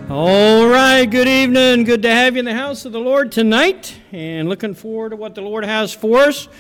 All right, good evening. Good to have you in the house of the Lord tonight, and looking forward to what the Lord has for us.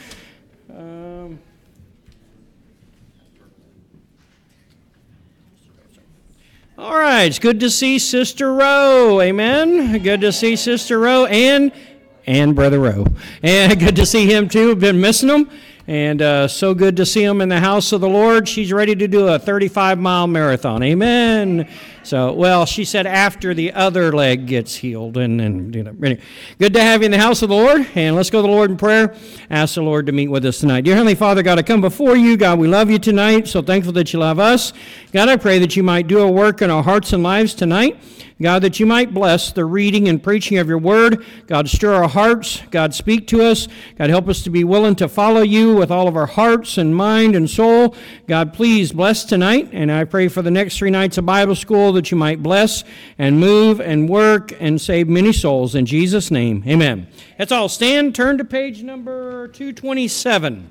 All right, it's good to see Sister Rowe. Amen. Good to see Sister Rowe and Brother Rowe. And good to see him too. We've been missing him. And so good to see him in the house of the Lord. She's ready to do a 35-mile marathon. Amen. So, well, she said after the other leg gets healed. And anyway, good to have you in the house of the Lord. And let's go to the Lord in prayer. Ask the Lord to meet with us tonight. Dear Heavenly Father, God, I come before you. God, we love you tonight. So thankful that you love us. God, I pray that you might do a work in our hearts and lives tonight. God, that you might bless the reading and preaching of your word. God, stir our hearts. God, speak to us. God, help us to be willing to follow you with all of our hearts and mind and soul. God, please bless tonight. And I pray for the next 3 nights of Bible school that you might bless and move and work and save many souls. In Jesus' name, amen. That's all. Stand, turn to page number 227.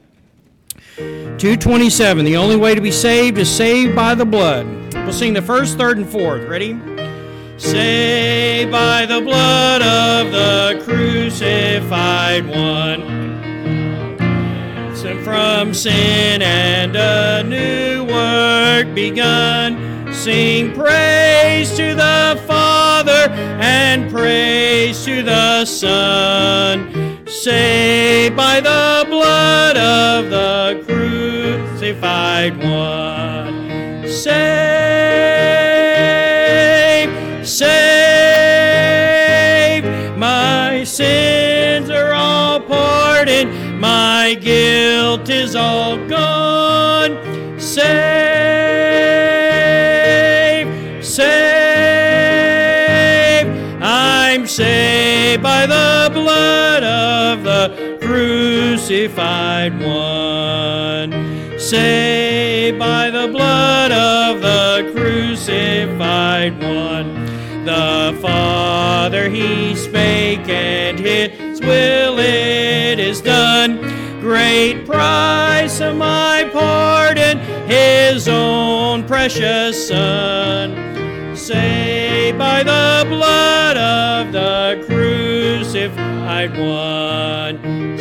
227. The only way to be saved is saved by the blood. We'll sing the first, third, and fourth. Ready? Saved by the blood of the crucified one, and from sin and a new work begun. Sing praise to the Father and praise to the Son. Saved by the blood of the crucified one. Saved, my sins are all pardoned, my guilt is all gone. Saved, I'm saved by the blood of the crucified one. Saved by the blood of the crucified one. The Father he spake, and his will it is done. Great price of my pardon, his own precious Son. Saved by the blood of the crucified one.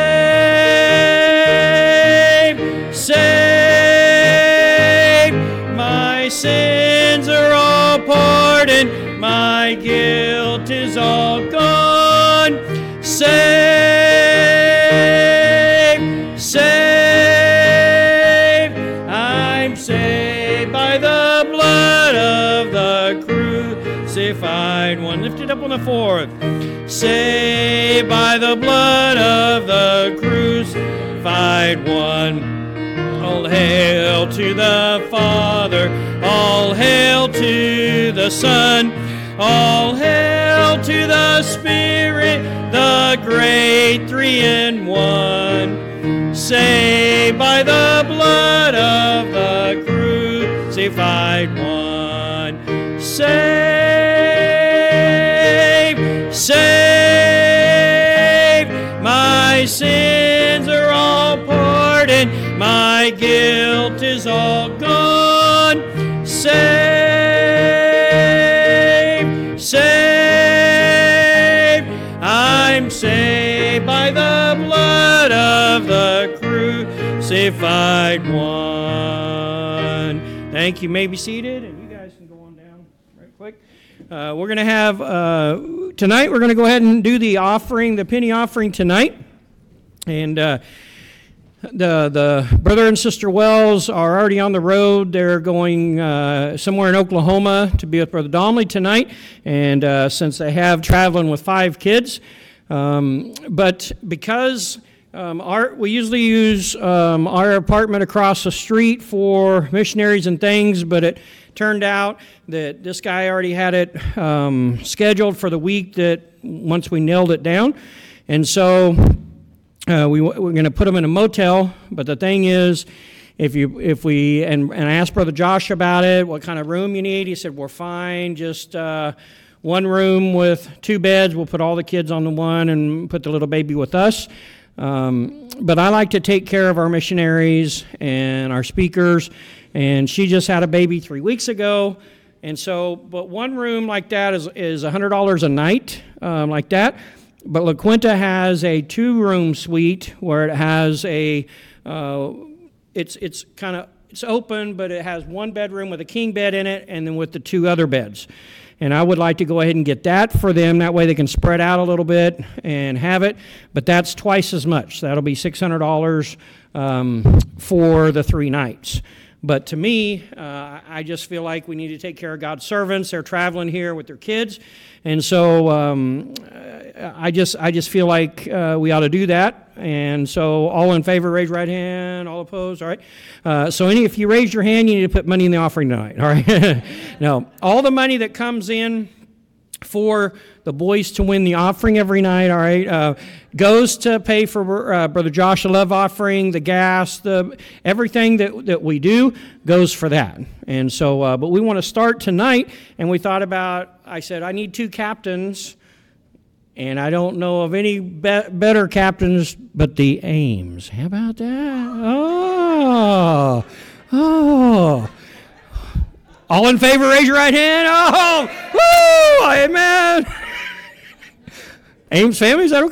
Saved, my sins are all pardoned, my guilt is all gone. Saved, I'm saved by the blood of the crucified one. Lift it up on the fourth. Saved by the blood of the crucified one. All hail to the Father, all hail to the Son, all hail to the Spirit, the great three-in-one. Saved by the blood of the crucified one. Saved, my sins are all pardoned, my guilt is all gone. Saved, I'm saved by the blood of the crucified one. Thank you. You may be seated, and you guys can go on down right quick. We're going to have, tonight we're going to go ahead and do the offering, the penny offering tonight. And the brother and sister Wells are already on the road. They're going somewhere in Oklahoma to be with Brother Donnelly tonight. And since they have traveling with 5 kids, but because we usually use our apartment across the street for missionaries and things, but it turned out that this guy already had it scheduled for the week that once we nailed it down. And so we're going to put them in a motel, but the thing is, if we I asked Brother Josh about it, what kind of room you need. He said, we're fine, just one room with 2 beds. We'll put all the kids on the one and put the little baby with us. But I like to take care of our missionaries and our speakers, and she just had a baby 3 weeks ago, And so, but one room like that is $100 a night, like that. But La Quinta has a 2-room suite where it has a, it's open, but it has 1 bedroom with a king bed in it, and then with the 2 other beds. And I would like to go ahead and get that for them. That way they can spread out a little bit and have it. But that's twice as much. That'll be $600 for the 3 nights. But to me, I just feel like we need to take care of God's servants. They're traveling here with their kids. And so I just feel like we ought to do that. And so all in favor, raise your right hand. All opposed, all right? So if you raise your hand, you need to put money in the offering tonight, all right? No, all the money that comes in for the boys to win the offering every night, all right, goes to pay for Brother Joshua Love offering, the gas, everything that we do goes for that. And so, but we want to start tonight, and we thought about, I said, I need 2 captains, and I don't know of any better captains but the Ames. How about that? Oh. All in favor, raise your right hand. Oh, woo, amen. Ames family, is that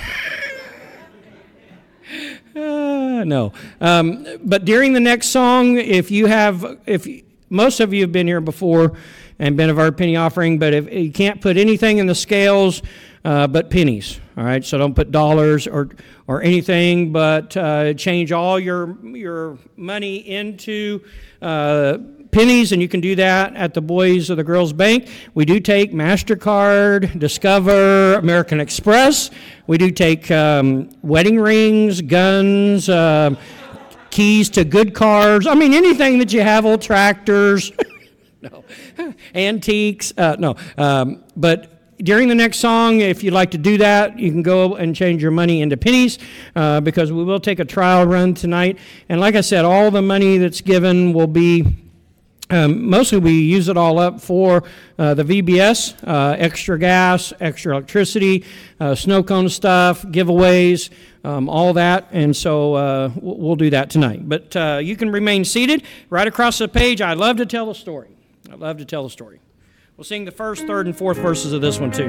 okay? No. But during the next song, if most of you have been here before and been of our penny offering, but if you can't put anything in the scales but pennies, all right? So don't put dollars or anything, but change all your money into pennies, and you can do that at the Boys or the Girls Bank. We do take MasterCard, Discover, American Express. We do take wedding rings, guns, keys to good cars. I mean, anything that you have, old tractors, no, antiques, no. But during the next song, if you'd like to do that, you can go and change your money into pennies because we will take a trial run tonight. And like I said, all the money that's given will be mostly we use it all up for the VBS, extra gas, extra electricity, snow cone stuff, giveaways, all that. And so we'll do that tonight. But you can remain seated. Right across the page, I love to tell the story. I love to tell the story. We'll sing the first, third, and fourth verses of this one too.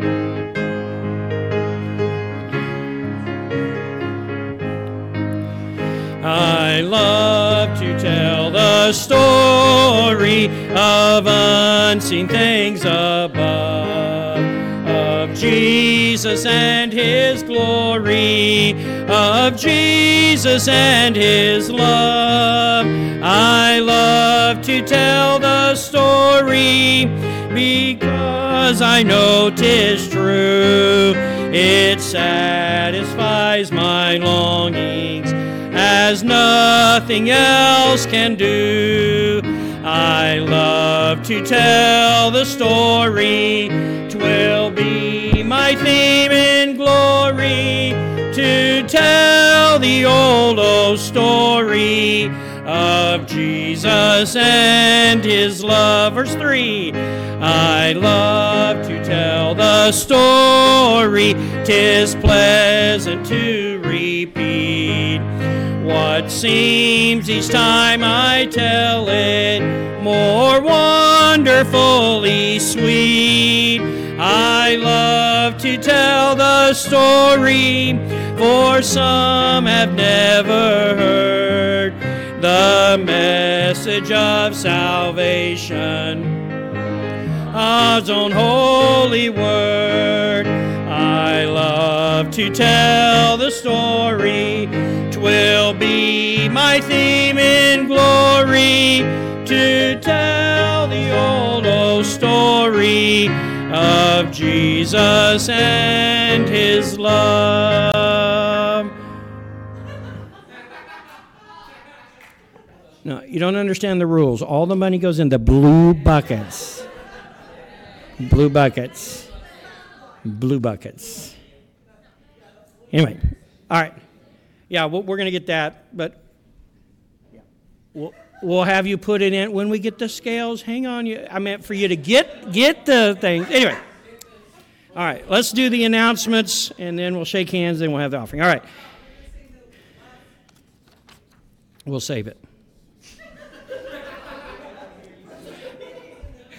I love to tell the story of unseen things above, of Jesus and His glory, of Jesus and His love. I love to tell the story because I know 'tis true. It satisfies my longings as nothing else can do. I love to tell the story. 'Twill be my theme in glory to tell the old story of Jesus and His love. Verse 3. I love to tell the story. 'Tis pleasant to repeat what seems each time I tell it more wonderfully sweet. I love to tell the story, for some have never heard the message of salvation, God's own holy word. I love to tell the story. 'Twill be my theme in glory to tell the old story of Jesus and His love. No, you don't understand the rules. All the money goes in the blue buckets. Blue buckets. Blue buckets. Anyway, all right. Yeah, we're going to get that, but we'll have you put it in when we get the scales. Hang on, I meant for you to get the thing. Anyway, all right, let's do the announcements, and then we'll shake hands, then we'll have the offering. All right. We'll save it.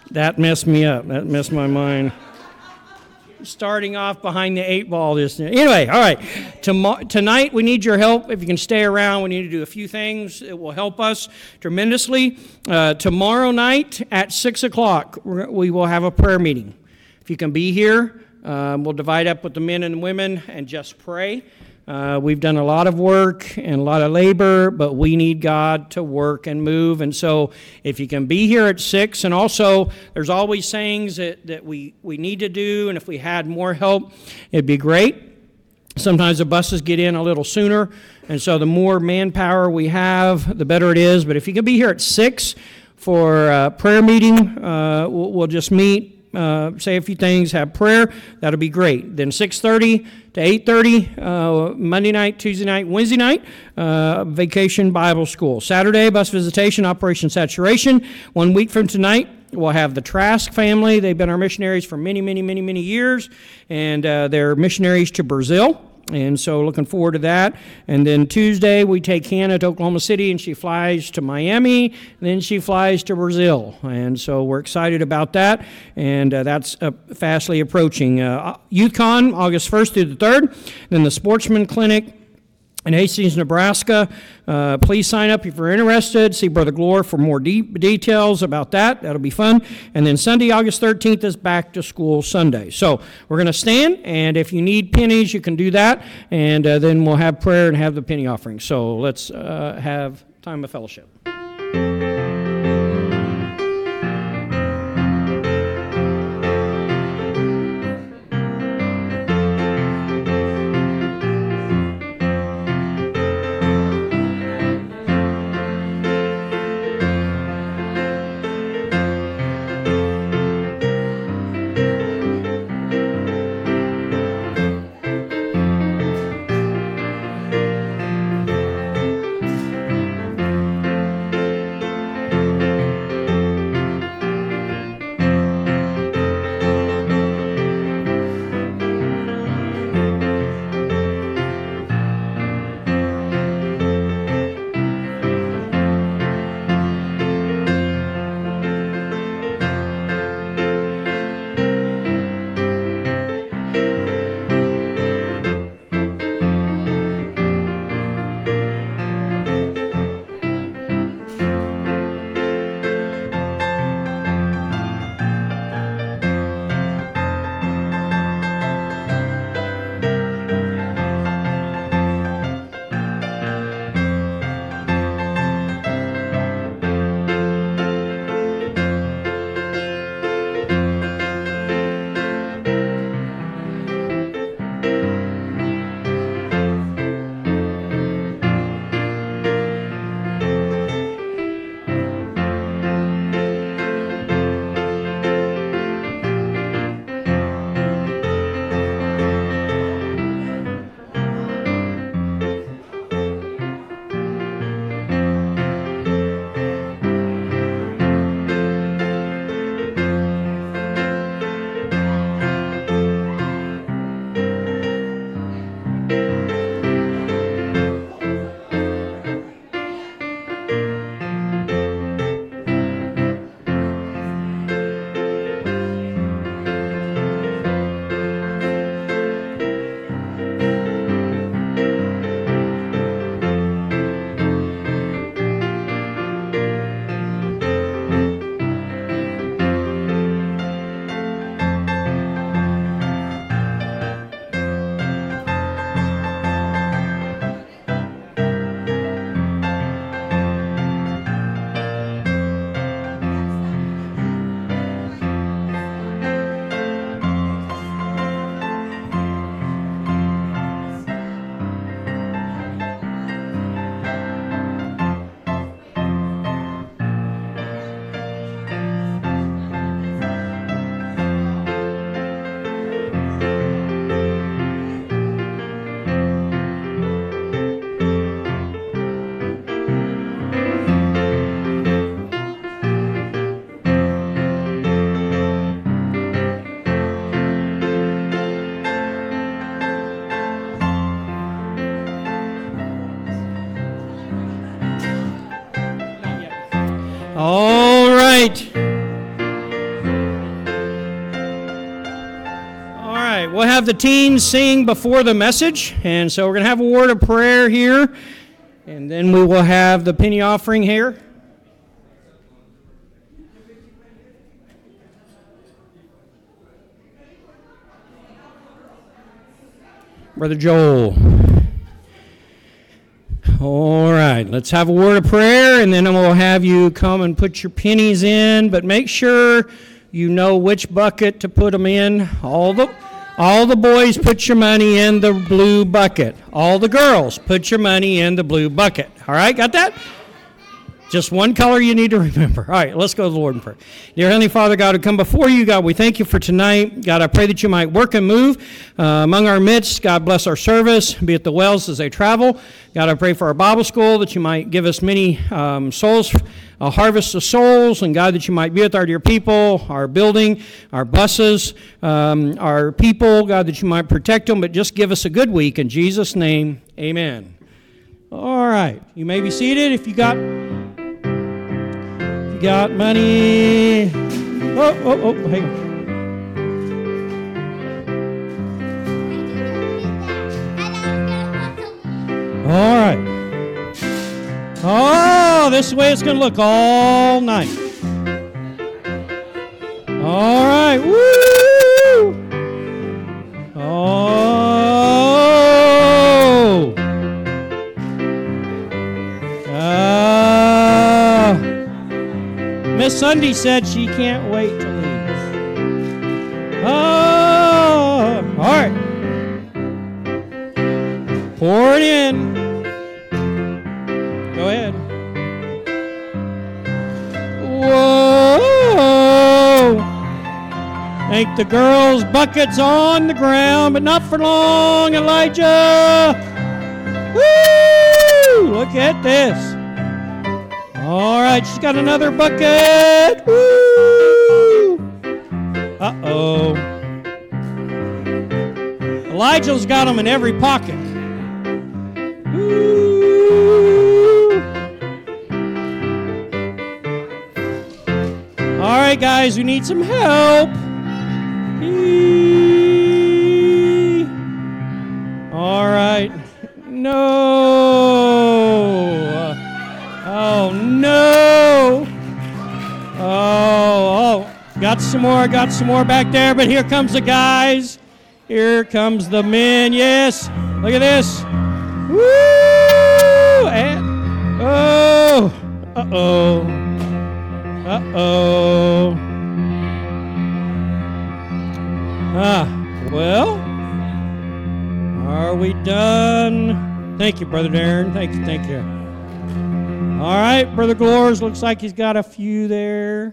That messed me up. That messed my mind. Starting off behind the 8 ball. Anyway, all right. Tonight, we need your help. If you can stay around, we need to do a few things. It will help us tremendously. Tomorrow night at 6 o'clock, we will have a prayer meeting. If you can be here, we'll divide up with the men and women and just pray. We've done a lot of work and a lot of labor, but we need God to work and move. And so if you can be here at 6, and also there's always things that we need to do, and if we had more help, it'd be great. Sometimes the buses get in a little sooner, and so the more manpower we have, the better it is. But if you can be here at 6 for a prayer meeting, we'll just meet. Say a few things, have prayer, that'll be great. Then 6:30 to 8:30, Monday night, Tuesday night, Wednesday night, Vacation Bible School. Saturday, bus visitation, Operation Saturation. 1 week from tonight, we'll have the Trask family. They've been our missionaries for many, many, many, many years, and they're missionaries to Brazil. And so looking forward to that. And then Tuesday, we take Hannah to Oklahoma City, and she flies to Miami, and then she flies to Brazil. And so we're excited about that, and that's fastly approaching. YouthCon, August 1st through the 3rd. Then the Sportsman Clinic in Hastings, Nebraska. Please sign up if you're interested. See Brother Glore for more details about that. That'll be fun. And then Sunday, August 13th is Back to School Sunday. So we're going to stand, and if you need pennies, you can do that. And then we'll have prayer and have the penny offering. So let's have time of fellowship. we'll have the teens sing before the message, and so we're going to have a word of prayer here, and then we will have the penny offering here. Brother Joel. All right, let's have a word of prayer, and then we'll have you come and put your pennies in, but make sure you know which bucket to put them in. All the boys, put your money in the blue bucket. All the girls, put your money in the blue bucket. All right, got that? Just one color you need to remember. All right, let's go to the Lord in prayer. Dear Heavenly Father, God, we come before you. God, we thank you for tonight. God, I pray that you might work and move among our midst. God, bless our service, be at the wells as they travel. God, I pray for our Bible school that you might give us many souls, a harvest of souls, and God, that you might be with our dear people, our building, our buses, our people. God, that you might protect them, but just give us a good week. In Jesus' name, amen. All right, you may be seated if you got money. Oh, hang on. All right. Oh, this is the way it's going to look all night. All right. Woo! Oh. Miss Sunday said she can't wait to leave. Oh, all right. Pour it in. Go ahead. Whoa. Ain't the girls' buckets on the ground, but not for long, Elijah. Woo! Look at this. All right, she's got another bucket. Woo! Uh-oh. Elijah's got them in every pocket. Woo! All right, guys, we need some help. All right. No. Oh, no. Oh, got some more back there, but here comes the guys. Here comes the men. Yes. Look at this. Woo! And, oh. Uh-oh. Uh-oh. Well, are we done? Thank you, Brother Darren. Thank you. All right, Brother Glores, looks like he's got a few there.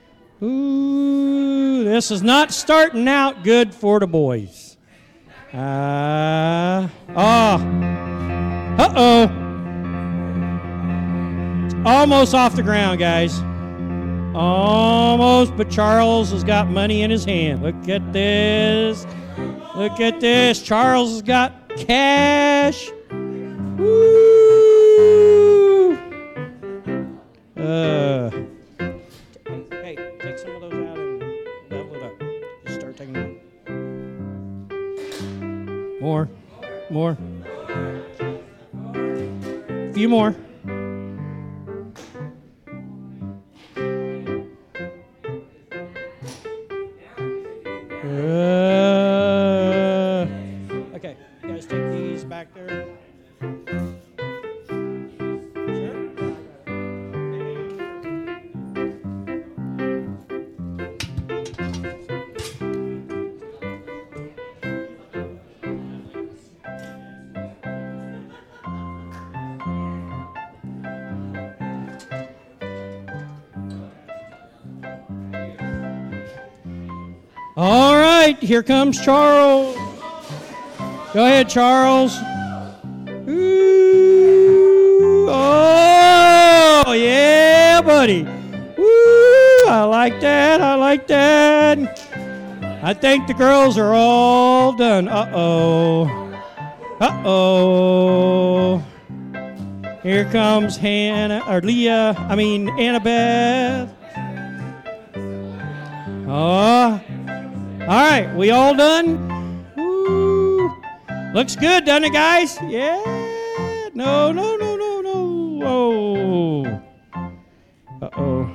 Ooh, this is not starting out good for the boys. Uh-oh. Almost off the ground, guys. Almost, but Charles has got money in his hand. Look at this. Look at this. Charles has got cash. Woo! Hey, take some of those out and level it up. Just start taking them. More. A few more. Okay, you guys take these back there. All right, here comes Charles. Go ahead, Charles. Ooh, oh, yeah, buddy. Woo, I like that. I think the girls are all done. Uh-oh. Here comes Annabeth. Oh. All right, we all done? Looks good, doesn't it, guys? Yeah. No. Whoa. Uh-oh.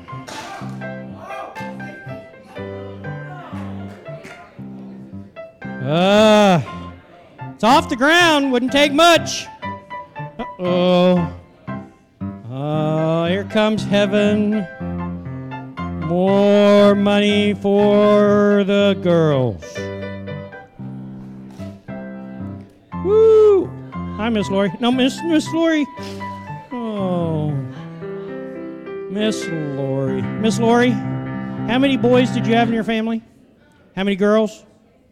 It's off the ground. Wouldn't take much. Uh-oh. Here comes heaven. More money for the girls. Woo! Hi, Miss Lori. No, Miss Lori. Oh, Miss Lori. Miss Lori, how many boys did you have in your family? How many girls?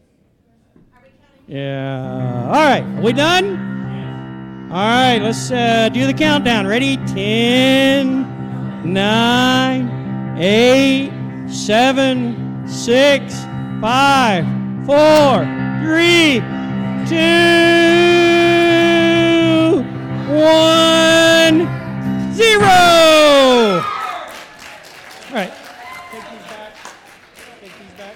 Yeah. All right. Are we done? All right. Let's do the countdown. Ready? 10, 9, 8, 7, 6, 5, 4, 3, 2, 1, 0. All right. Take these back. Take these back.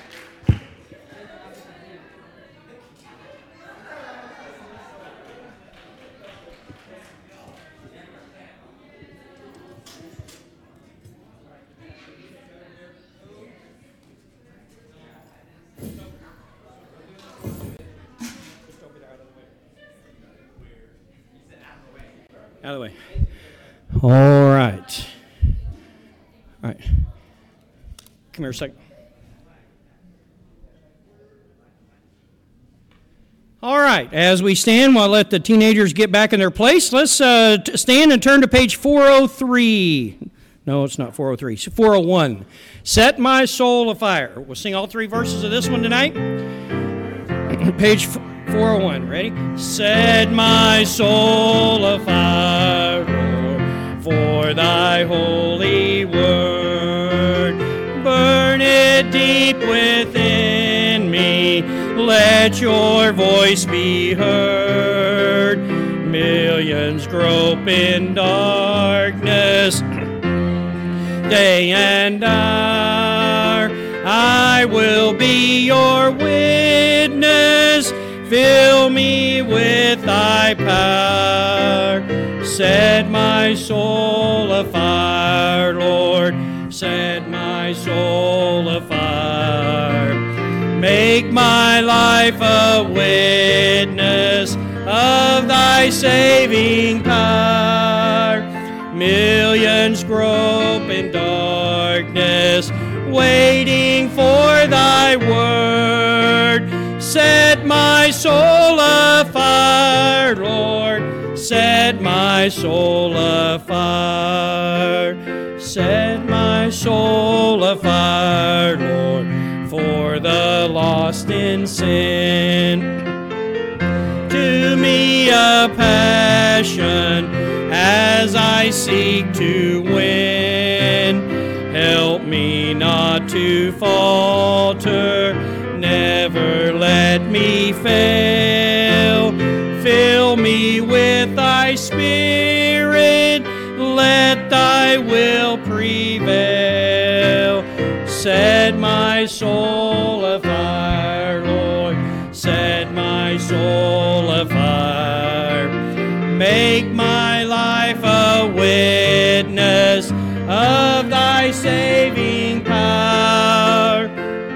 Out of the way. All right. All right. Come here a second. All right. As we stand, we'll let the teenagers get back in their place. Let's stand and turn to page 403. No, it's not 403. It's 401. Set my soul afire. We'll sing all three verses of this one tonight. Page 401. Ready? Set my soul afire, Lord, for thy holy word. Burn it deep within me. Let your voice be heard. Millions grope in darkness, day and hour. I will be your witness. Fill me with thy power. Set my soul afire, Lord. Set my soul afire. Make my life a witness of thy saving power. Millions grope in darkness, waiting for thy word. Set my soul afire, Lord. Set my soul afire. Set my soul afire, Lord, for the lost in sin. To me a passion as I seek to win. Help me not to falter. Never let me fail. Fill me with thy spirit. Let thy will prevail. Set my soul afire, Lord. Set my soul afire. Make my life a witness of thy saving power.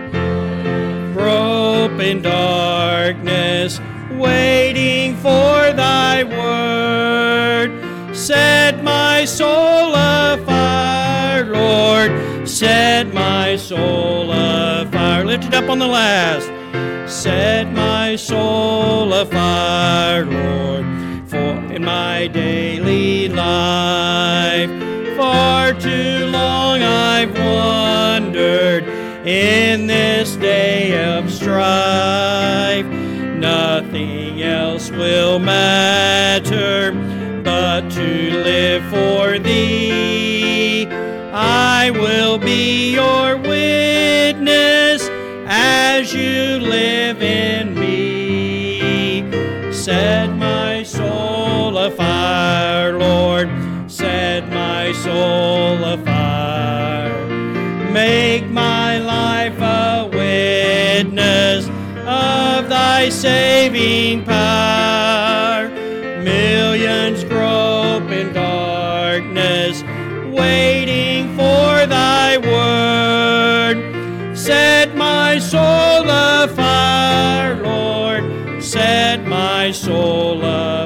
Grope in darkness, waiting for thy word. Set my soul afire, Lord. Set my soul afire. Lift it up on the last. Set my soul afire, Lord, for in my daily life. Far too long I've wandered in this day of strife. Nothing else will matter but to live for thee. I will be your witness as you live in me. Set my soul afire, Lord. Set my soul afire. Make my life a witness of thy thy saving power. Millions grope in darkness, waiting for thy word. Set my soul afire, Lord, set my soul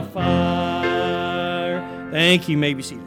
afire. Thank you. You may be seated.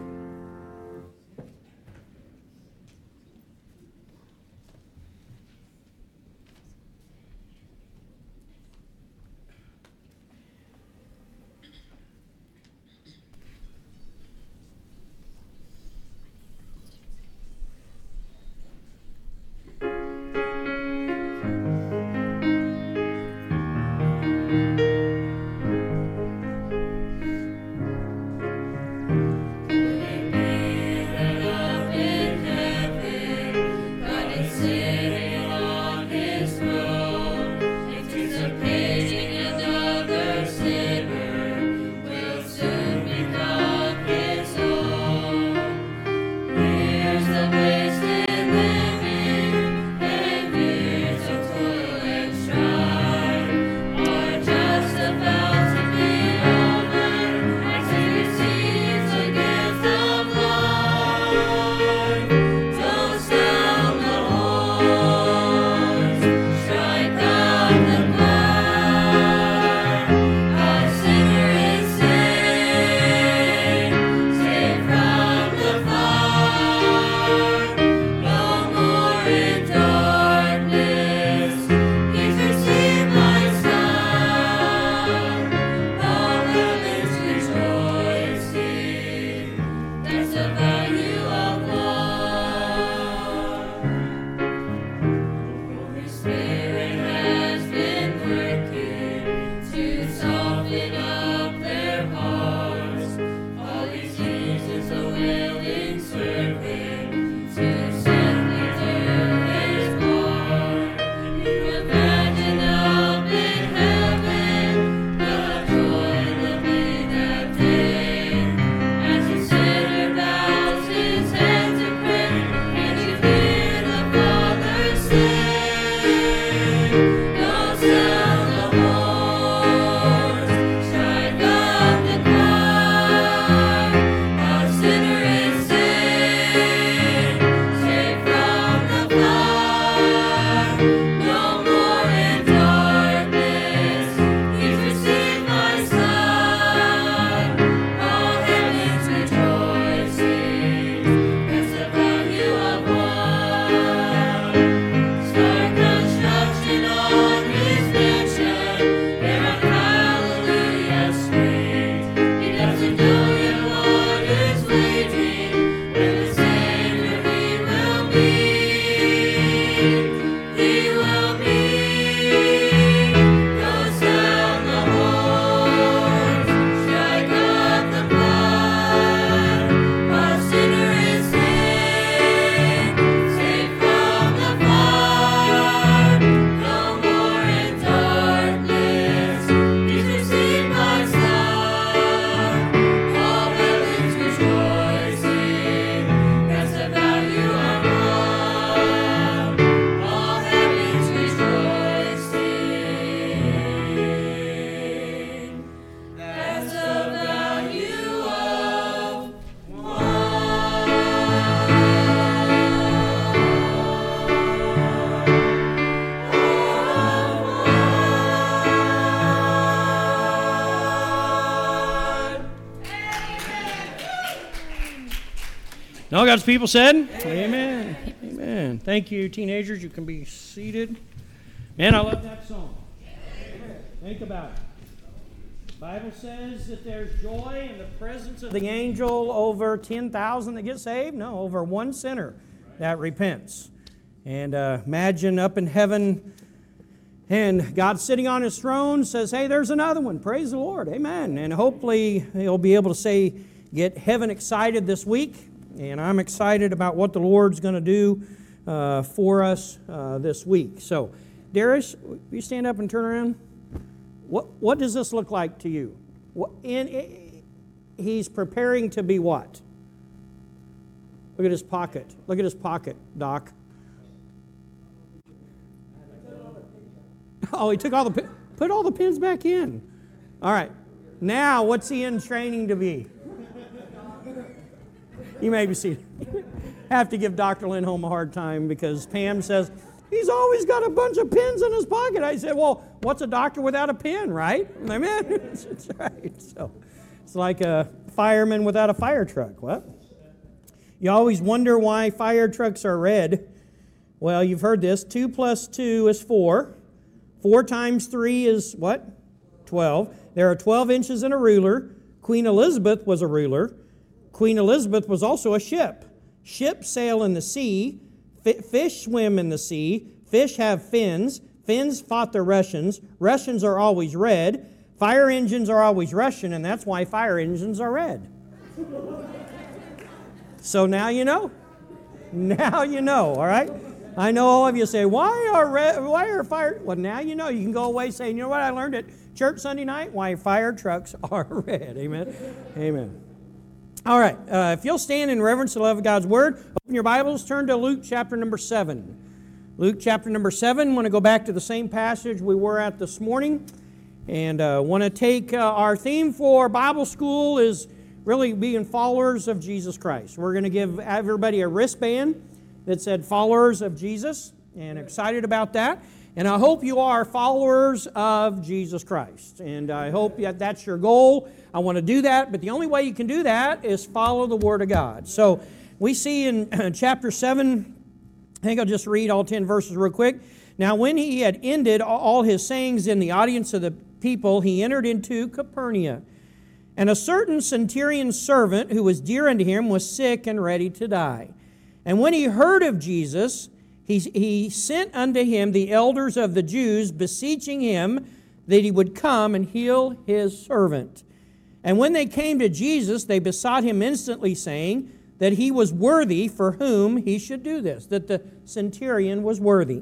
And all God's people said, amen. Amen. Thank you, teenagers. You can be seated. Man, I love that song. Think about it. The Bible says that there's joy in the presence of the angel over 10,000 that get saved. No, over one sinner that repents. And imagine up in heaven, and God sitting on His throne says, hey, there's another one. Praise the Lord. Amen. And hopefully He'll be able to get heaven excited this week. And I'm excited about what the Lord's going to do for us this week. So, Darius, will you stand up and turn around? What does this look like to you? He's preparing to be what? Look at his pocket. Look at his pocket, Doc. Oh, he took all the... Put all the pins back in. All right. Now, what's he in training to be? You may be seated. Have to give Dr. Lindholm a hard time because Pam says, he's always got a bunch of pins in his pocket. I said, well, what's a doctor without a pin, right? Amen. That's right. So it's like a fireman without a fire truck. What? You always wonder why fire trucks are red. Well, you've heard this. 2 plus 2 is 4. 4 times 3 is what? 12. There are 12 inches in a ruler. Queen Elizabeth was a ruler. Queen Elizabeth was also a ship. Ships sail in the sea. Fish swim in the sea. Fish have fins. Finns fought the Russians. Russians are always red. Fire engines are always Russian, and that's why fire engines are red. So now you know. Now you know, all right? I know all of you say, why are fire... Well, now you know. You can go away saying, you know what I learned at church Sunday night? Why fire trucks are red. Amen. Amen. All right. If you'll stand in reverence to the love of God's Word, open your Bibles, turn to Luke chapter number 7. Luke chapter number 7. I want to go back to the same passage we were at this morning. And want to take our theme for Bible school is really being followers of Jesus Christ. We're going to give everybody a wristband that said followers of Jesus, and excited about that. And I hope you are followers of Jesus Christ. And I hope that's your goal. I want to do that, but the only way you can do that is follow the Word of God. So we see in chapter 7, I think I'll just read all 10 verses real quick. Now when he had ended all his sayings in the audience of the people, he entered into Capernaum. And a certain centurion's servant, who was dear unto him, was sick and ready to die. And when he heard of Jesus, he sent unto him the elders of the Jews, beseeching him that he would come and heal his servant. And when they came to Jesus, they besought him instantly, saying that he was worthy for whom he should do this, that the centurion was worthy.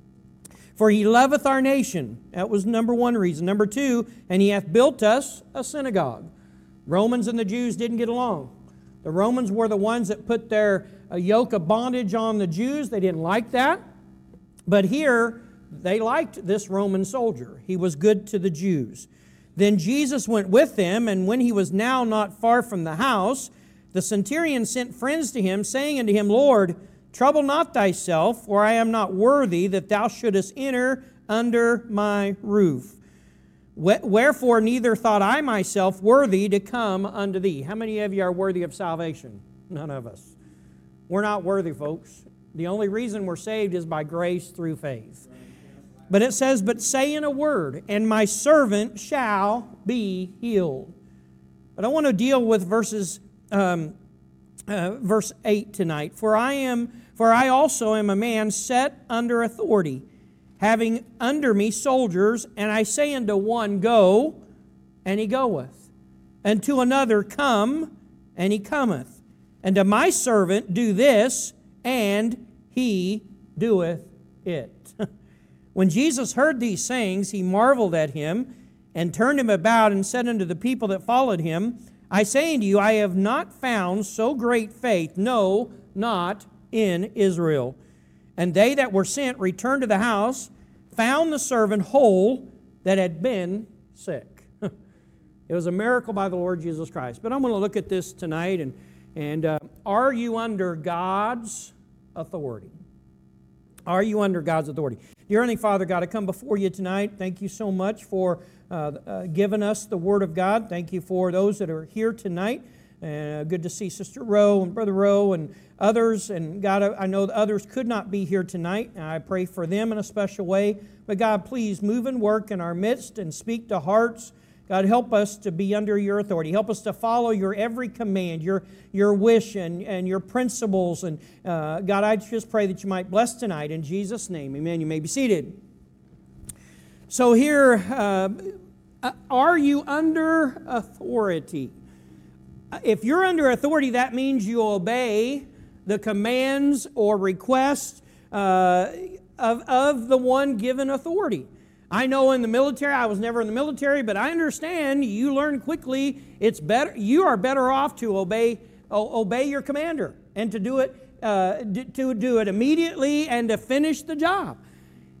For he loveth our nation. That was number one reason. Number two, and he hath built us a synagogue. Romans and the Jews didn't get along. The Romans were the ones that put their yoke of bondage on the Jews. They didn't like that. But here, they liked this Roman soldier. He was good to the Jews. Then Jesus went with them, and when he was now not far from the house, the centurion sent friends to him, saying unto him, Lord, trouble not thyself, for I am not worthy that thou shouldest enter under my roof. Wherefore neither thought I myself worthy to come unto thee. How many of you are worthy of salvation? None of us. We're not worthy, folks. The only reason we're saved is by grace through faith. But it says, but say in a word, and my servant shall be healed. But I want to deal with verse 8 tonight. For I also am a man set under authority, having under me soldiers, and I say unto one, go, and he goeth, and to another, come, and he cometh, and to my servant, do this, and he doeth it. When Jesus heard these sayings, he marveled at him, and turned him about, and said unto the people that followed him, I say unto you, I have not found so great faith, no, not in Israel. And they that were sent returned to the house, found the servant whole that had been sick. It was a miracle by the Lord Jesus Christ. But I'm going to look at this tonight, and are you under God's authority? Are you under God's authority? Dear Heavenly Father, God, I come before you tonight. Thank you so much for giving us the Word of God. Thank you for those that are here tonight. Good to see Sister Rowe and Brother Rowe and others. And God, I know that others could not be here tonight. And I pray for them in a special way. But God, please move and work in our midst and speak to hearts. God, help us to be under your authority. Help us to follow your every command, your wish and your principles. And God, I just pray that you might bless tonight. In Jesus' name, amen. You may be seated. So here, are you under authority? If you're under authority, that means you obey the commands or requests of the one given authority. I know in the military, I was never in the military, but I understand you learn quickly it's better. You are better off to obey your commander and to do it immediately and to finish the job.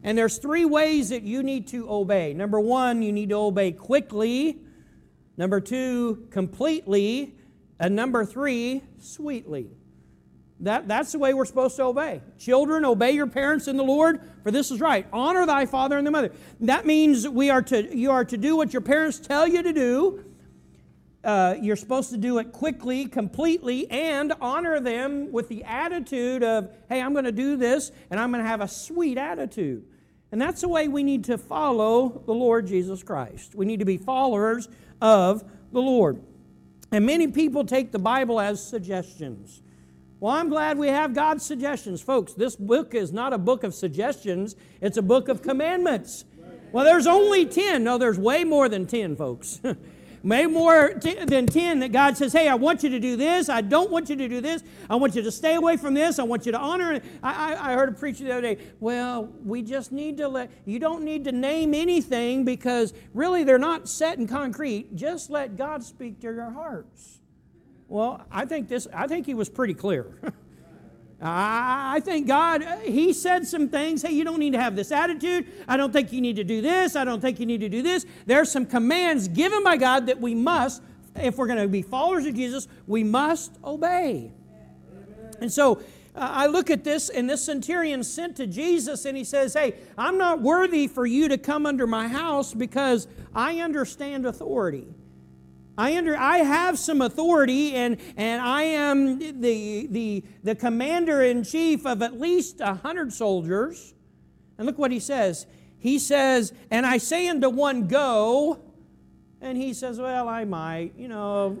And there's three ways that you need to obey. Number one, you need to obey quickly. Number two, completely. And number three, sweetly. That's the way we're supposed to obey. Children, obey your parents in the Lord, for this is right. Honor thy father and thy mother. That means you are to do what your parents tell you to do. You're supposed to do it quickly, completely, and honor them with the attitude of, hey, I'm going to do this, and I'm going to have a sweet attitude. And that's the way we need to follow the Lord Jesus Christ. We need to be followers of the Lord. And many people take the Bible as suggestions. Well, I'm glad we have God's suggestions. Folks, this book is not a book of suggestions. It's a book of commandments. Well, there's only 10. No, there's way more than 10, folks. Way more than 10 that God says, hey, I want you to do this. I don't want you to do this. I want you to stay away from this. I want you to honor. I heard a preacher the other day, well, we just need to you don't need to name anything because really they're not set in concrete. Just let God speak to your hearts. Well, I think he was pretty clear. I think God, He said some things. Hey, you don't need to have this attitude. I don't think you need to do this. I don't think you need to do this. There's some commands given by God that we must, if we're going to be followers of Jesus, we must obey. And so I look at this, and this centurion sent to Jesus, and he says, hey, I'm not worthy for you to come under my house because I understand authority. I have some authority, and I am the commander-in-chief of at least 100 soldiers. And look what he says. He says, and I say unto one, go. And he says, well, I might. You know,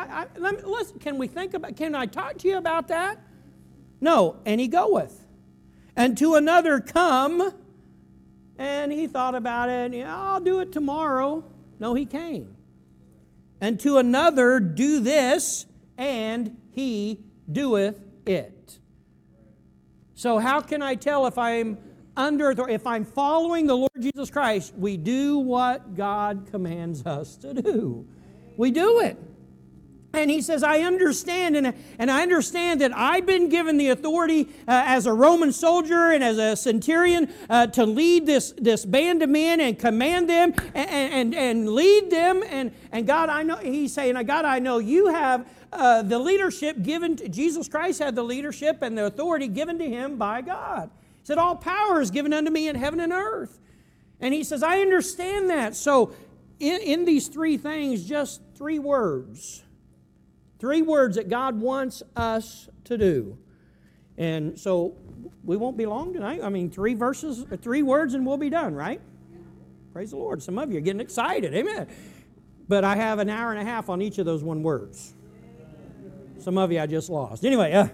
can I talk to you about that? No, and he goeth. And to another, come. And he thought about it, and I'll do it tomorrow. No, he came. And to another, do this, and he doeth it. So how can I tell if I'm following the Lord Jesus Christ? We do what God commands us to do. We do it. And he says, I understand, and I understand that I've been given the authority as a Roman soldier and as a centurion to lead this band of men and command them and lead them. And God, I know, he's saying, God, I know you have the leadership given to Jesus Christ, had the leadership and the authority given to him by God. He said, all power is given unto me in heaven and earth. And he says, I understand that. So in these three things, just three words. Three words that God wants us to do. And so we won't be long tonight. I mean, 3 words, and we'll be done, right? Praise the Lord. Some of you are getting excited. Amen. But I have an hour and a half on each of those one words. Some of you I just lost. Anyway,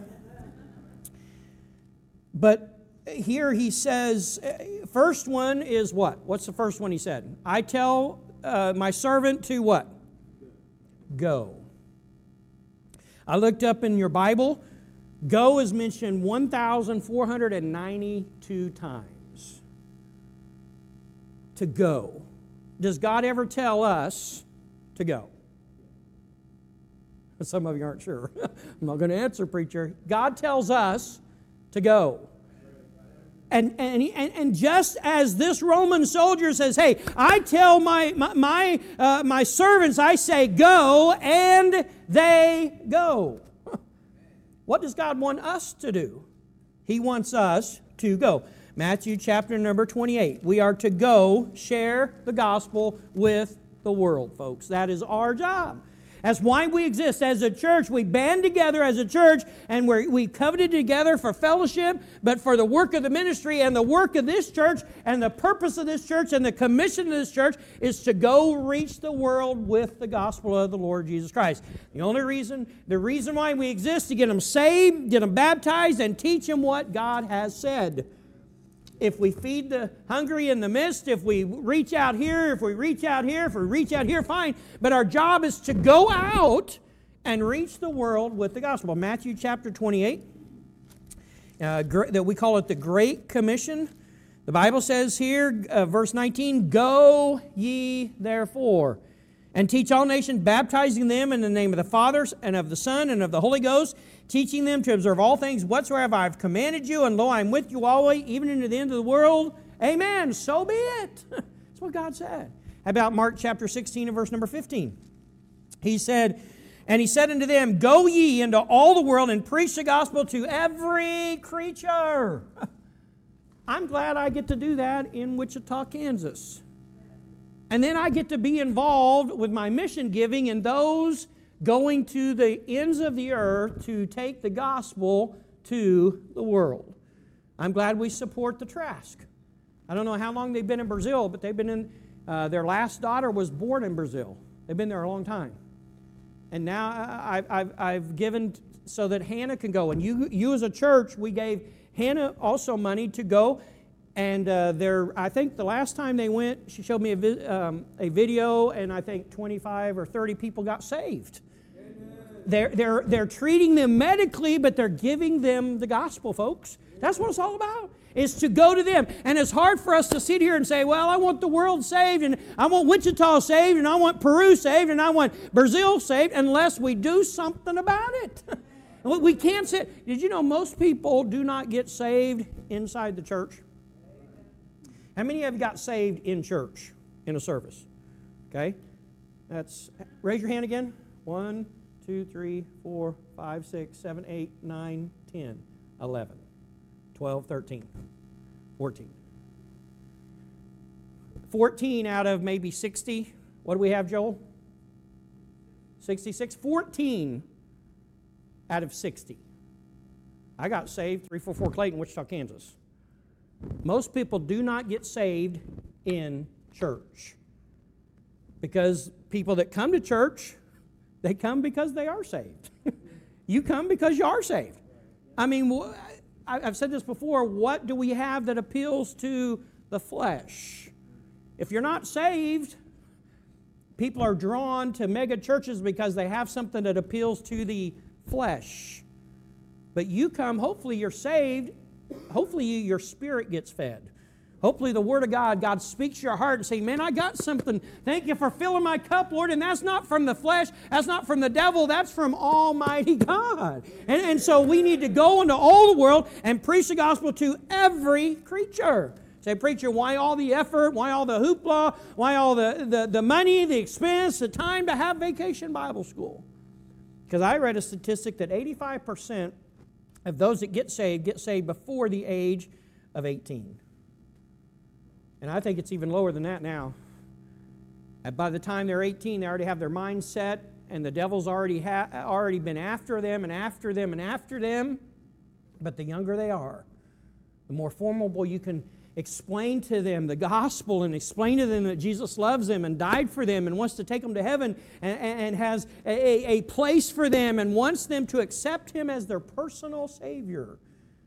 but here he says, first one is what? What's the first one he said? I tell my servant to what? Go. I looked up in your Bible, go is mentioned 1,492 times. To go. Does God ever tell us to go? Some of you aren't sure. I'm not going to answer, preacher. God tells us to go. And just as this Roman soldier says, hey, I tell my servants, I say, go, and they go. What does God want us to do? He wants us to go. Matthew chapter number 28. We are to go share the gospel with the world, folks. That is our job. That's why we exist as a church. We band together as a church, and we covenanted together for fellowship, but for the work of the ministry and the work of this church and the purpose of this church and the commission of this church is to go reach the world with the gospel of the Lord Jesus Christ. The reason why we exist, to get them saved, get them baptized, and teach them what God has said. If we feed the hungry in the midst, if we reach out here, if we reach out here, fine. But our job is to go out and reach the world with the gospel. Matthew chapter 28, that we call it the Great Commission. The Bible says here, verse 19, go ye therefore, and teach all nations, baptizing them in the name of the Father, and of the Son, and of the Holy Ghost, teaching them to observe all things whatsoever I have commanded you, and lo, I am with you always, even into the end of the world. amen, so be it. That's what God said. How about Mark chapter 16 and verse number 15? He said, and he said unto them, go ye into all the world and preach the gospel to every creature. I'm glad I get to do that in Wichita, Kansas. And then I get to be involved with my mission giving and those going to the ends of the earth to take the gospel to the world. I'm glad we support the Trask. I don't know how long they've been in Brazil, but they've been in, their last daughter was born in Brazil. They've been there a long time. And now I've given so that Hannah can go. And you as a church, we gave Hannah also money to go. And I think the last time they went, she showed me a video, and I think 25 or 30 people got saved. They're treating them medically, but they're giving them the gospel, folks. That's what it's all about, is to go to them. And it's hard for us to sit here and say, well, I want the world saved, and I want Wichita saved, and I want Peru saved, and I want Brazil saved, unless we do something about it. We can't say, did you know most people do not get saved inside the church? How many of you got saved in church, in a service? Okay? Raise your hand again. 1, 2, 3, 4, 5, 6, 7, 8, 9, 10, 11, 12, 13, 14. 14 out of maybe 60. What do we have, Joel? 66. 14 out of 60. I got saved, 344 Clayton, Wichita, Kansas. Most people do not get saved in church. Because people that come to church, they come because they are saved. You come because you are saved. I mean, I've said this before, what do we have that appeals to the flesh? If you're not saved, people are drawn to mega churches because they have something that appeals to the flesh. But you come, hopefully you're saved, hopefully your spirit gets fed. Hopefully the Word of God speaks to your heart and say, man, I got something. Thank you for filling my cup, Lord. And that's not from the flesh. That's not from the devil. That's from Almighty God. And so we need to go into all the world and preach the gospel to every creature. Say, preacher, why all the effort? Why all the hoopla? Why all the money, the expense, the time to have vacation Bible school? Because I read a statistic that 85% of those that get saved before the age of 18. And I think it's even lower than that now. And by the time they're 18, they already have their mind set, and the devil's already been after them and after them and after them. But the younger they are, the more formidable you can explain to them the gospel and explain to them that Jesus loves them and died for them and wants to take them to heaven and has a place for them and wants them to accept Him as their personal Savior.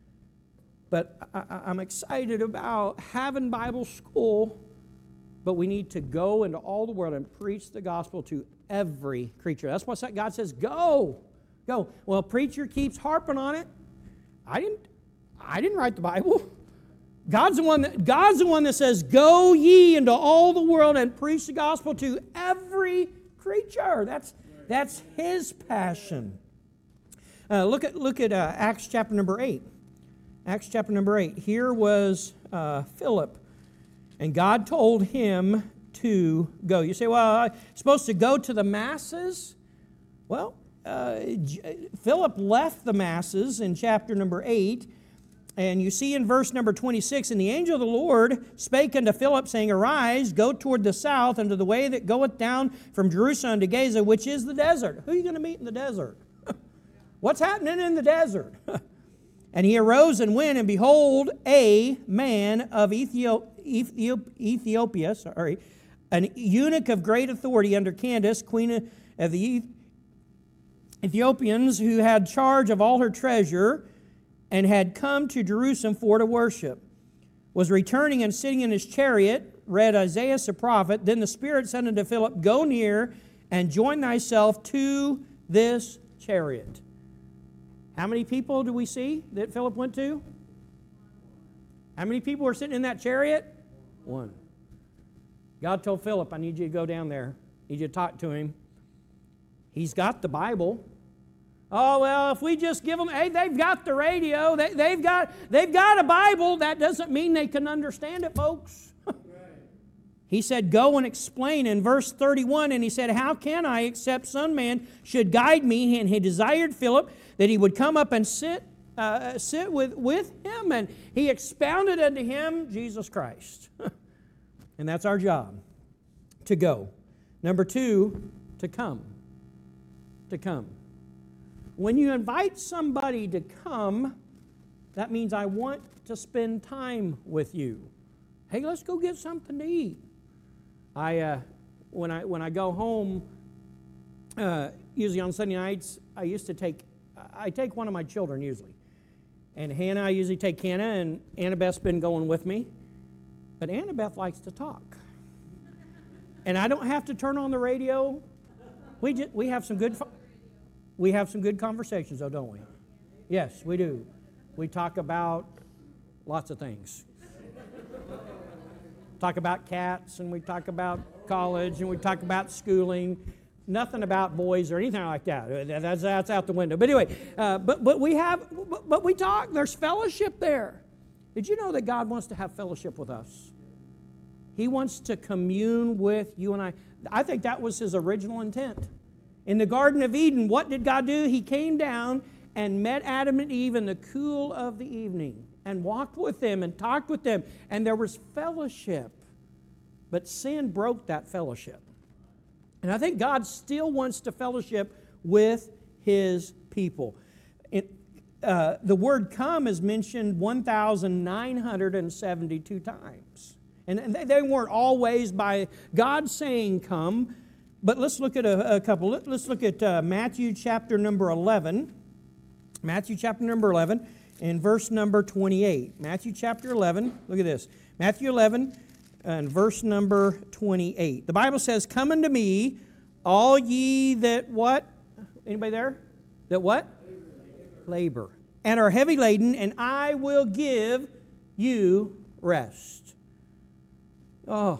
But I'm excited about having Bible school, but we need to go into all the world and preach the gospel to every creature. That's what God says, go. Go. Well, preacher keeps harping on it. I didn't write the Bible. God's the one that says, go ye into all the world and preach the gospel to every creature. That's His passion. Look at Acts chapter number 8. Acts chapter number 8. Here was Philip, and God told him to go. You say, well, I'm supposed to go to the masses? Well, Philip left the masses in chapter number 8, and you see in verse number 26, and the angel of the Lord spake unto Philip, saying, arise, go toward the south, unto the way that goeth down from Jerusalem to Gaza, which is the desert. Who are you going to meet in the desert? What's happening in the desert? And he arose and went, and behold, a man of Ethiopia, an eunuch of great authority under Candace, queen of the Ethiopians, who had charge of all her treasure, and had come to Jerusalem for to worship, was returning and sitting in his chariot, read Isaiah the prophet. Then the Spirit said unto Philip, go near and join thyself to this chariot. How many people do we see that Philip went to? How many people were sitting in that chariot? One. God told Philip, I need you to go down there. I need you to talk to him. He's got the Bible. Oh, well, if we just give them, hey, they've got the radio, they've got a Bible. That doesn't mean they can understand it, folks. He said, go and explain in verse 31, and he said, how can I, except some man should guide me? And he desired Philip that he would come up and sit with him, and he expounded unto him Jesus Christ. And that's our job, to go. Number 2, to come. To come. When you invite somebody to come, that means I want to spend time with you. Hey, let's go get something to eat. When I go home, usually on Sunday nights, I take one of my children usually. And Hannah, I usually take Hannah, and Annabeth's been going with me. But Annabeth likes to talk. And I don't have to turn on the radio. We have some good conversations, though, don't we? Yes, we do. We talk about lots of things. Talk about cats, and we talk about college, and we talk about schooling. Nothing about boys or anything like that. That's out the window. But anyway, but we talk. There's fellowship there. Did you know that God wants to have fellowship with us? He wants to commune with you and I. I think that was His original intent. In the Garden of Eden, what did God do? He came down and met Adam and Eve in the cool of the evening and walked with them and talked with them, and there was fellowship. But sin broke that fellowship. And I think God still wants to fellowship with His people. The word come is mentioned 1,972 times. And they weren't always by God saying come, but let's look at a couple. Let's look at Matthew chapter number 11. Matthew chapter number 11 and verse number 28. Matthew chapter 11, look at this. Matthew 11 and verse number 28. The Bible says, come unto me, all ye that what? Anybody there? That what? Labor. And are heavy laden, and I will give you rest. Oh,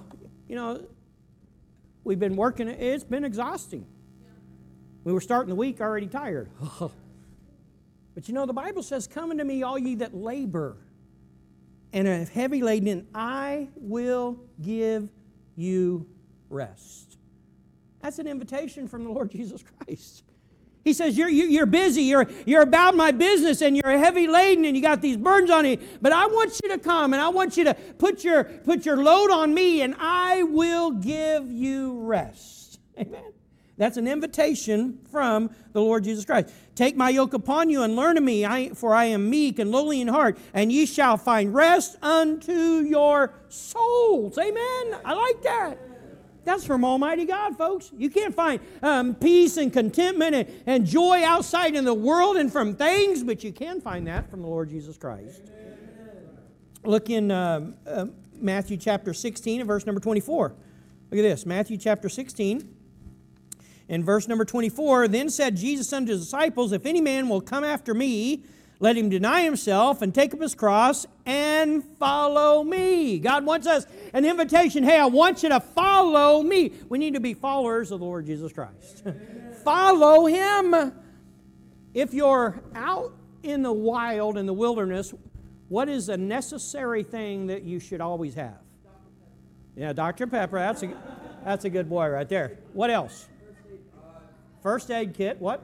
we've been working. It's been exhausting. We were starting the week already tired. But the Bible says, come unto me, all ye that labor and are heavy laden, and I will give you rest. That's an invitation from the Lord Jesus Christ. He says, you're busy, you're about my business, and you're heavy laden, and you got these burdens on you, but I want you to come, and I want you to put your load on me, and I will give you rest. Amen. That's an invitation from the Lord Jesus Christ. Take my yoke upon you and learn of me, for I am meek and lowly in heart, and ye shall find rest unto your souls. Amen. I like that. That's from Almighty God, folks. You can't find peace and contentment and joy outside in the world and from things, but you can find that from the Lord Jesus Christ. Look in Matthew chapter 16 and verse number 24. Look at this. Matthew chapter 16 and verse number 24. Then said Jesus unto his disciples, if any man will come after me, let him deny himself and take up his cross and follow me. God wants us an invitation. Hey, I want you to follow me. We need to be followers of the Lord Jesus Christ. Follow Him. If you're out in the wild, in the wilderness, what is a necessary thing that you should always have? Yeah, Dr. Pepper. That's a good boy right there. What else? First aid kit. What?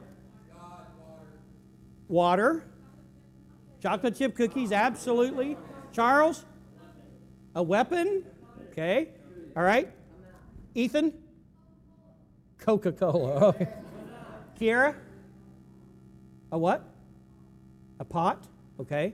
Water. Chocolate chip cookies, absolutely. Charles? A weapon? Okay. All right. Ethan? Coca-Cola. Okay. Kiara? A what? A pot? Okay.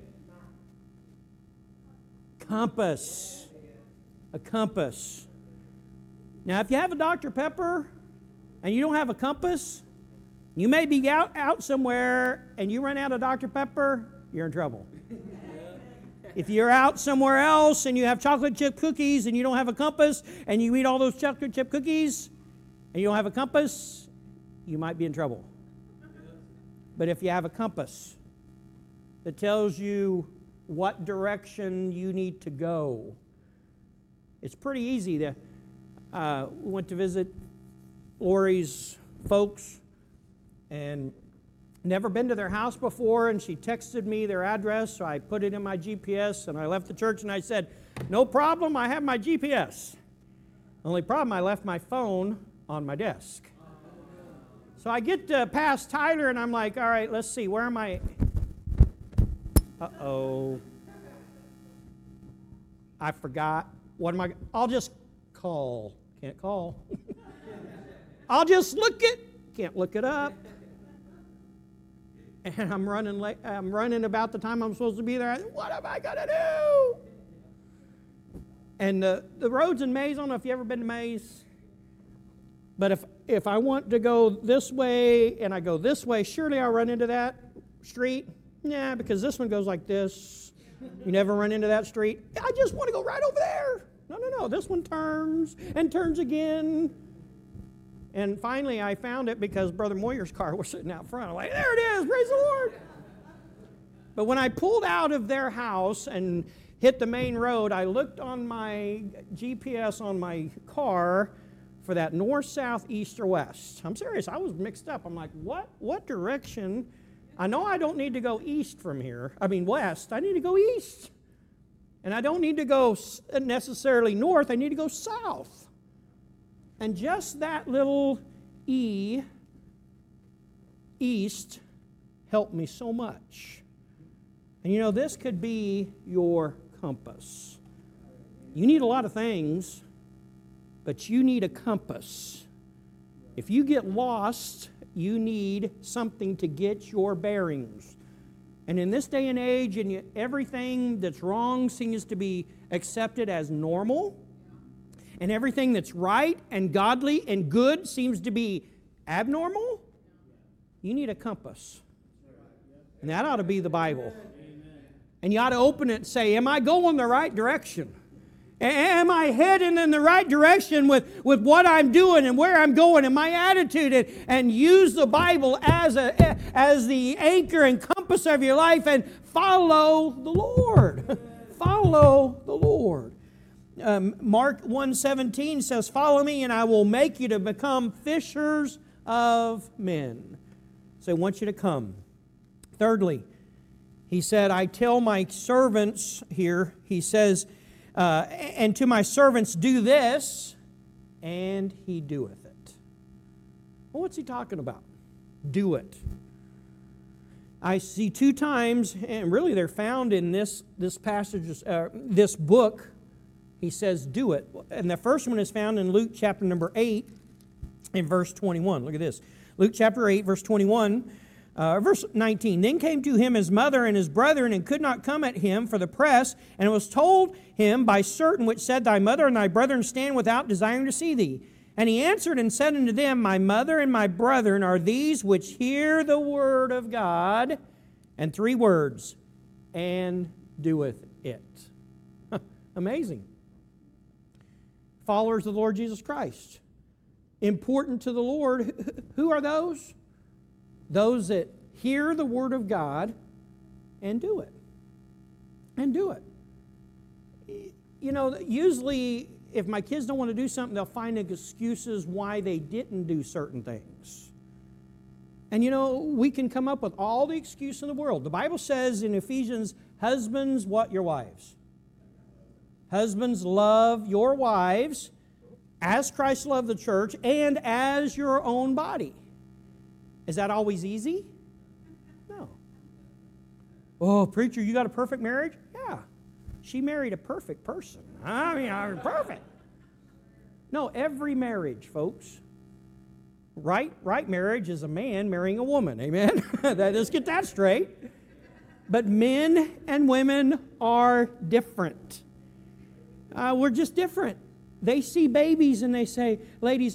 Compass. A compass. Now, if you have a Dr. Pepper and you don't have a compass, you may be out somewhere and you run out of Dr. Pepper, you're in trouble. If you're out somewhere else and you have chocolate chip cookies and you don't have a compass and you eat all those chocolate chip cookies and you don't have a compass, you might be in trouble. But if you have a compass that tells you what direction you need to go, it's pretty easy. We went to visit Lori's folks, and Never been to their house before, and she texted me their address, so I put it in my GPS, and I left the church, and I said, no problem, I have my GPS. Only problem, I left my phone on my desk. So I get past Tyler, and I'm like, all right, let's see, where am I? Uh-oh. I forgot. What am I? I'll just call. Can't call. I'll just look it. Can't look it up. And I'm running late. I'm running about the time I'm supposed to be there. What am I gonna do? And the roads in Mays, I don't know if you've ever been to Mays, but if I want to go this way and I go this way, surely I'll run into that street. Yeah, because this one goes like this. You never run into that street. I just want to go right over there. No. This one turns and turns again. And finally, I found it because Brother Moyer's car was sitting out front. I'm like, there it is, praise the Lord. But when I pulled out of their house and hit the main road, I looked on my GPS on my car for that north, south, east, or west. I'm serious. I was mixed up. I'm like, what direction? I know I don't need to go east from here. I mean, west. I need to go east. And I don't need to go necessarily north. I need to go south. And just that little E, east, helped me so much. And you know, this could be your compass. You need a lot of things, but you need a compass. If you get lost, you need something to get your bearings. And in this day and age, and everything that's wrong seems to be accepted as normal, and everything that's right and godly and good seems to be abnormal, you need a compass. And that ought to be the Bible. And you ought to open it and say, am I going the right direction? Am I heading in the right direction with what I'm doing and where I'm going and my attitude? And use the Bible as the anchor and compass of your life and follow the Lord. Follow the Lord. Mark 1:17 says, follow me and I will make you to become fishers of men. So I want you to come. Thirdly, he said, I tell my servants here, he says, and to my servants do this, and he doeth it. Well, what's he talking about? Do it. I see two times, and really they're found in this passage, this book. He says, do it. And the first one is found in Luke chapter number 8 and verse 21. Look at this. Luke chapter 8, verse 21. Verse 19, then came to him his mother and his brethren, and could not come at him for the press. And it was told him by certain which said, thy mother and thy brethren stand without, desiring to see thee. And he answered and said unto them, my mother and my brethren are these which hear the word of God. And three words, and doeth it. Amazing. Followers of the Lord Jesus Christ. Important to the Lord. Who are those? Those that hear the word of God and do it. And do it. You know, usually if my kids don't want to do something, they'll find excuses why they didn't do certain things. And you know, we can come up with all the excuse in the world. The Bible says in Ephesians, husbands, what? Your wives. Husbands, love your wives as Christ loved the church and as your own body. Is that always easy? No. Oh, preacher, you got a perfect marriage? Yeah. She married a perfect person. I mean, perfect. No, every marriage, folks. Right marriage is a man marrying a woman. Amen? Let's get that straight. But men and women are different. We're just different. They see babies and they say, ladies,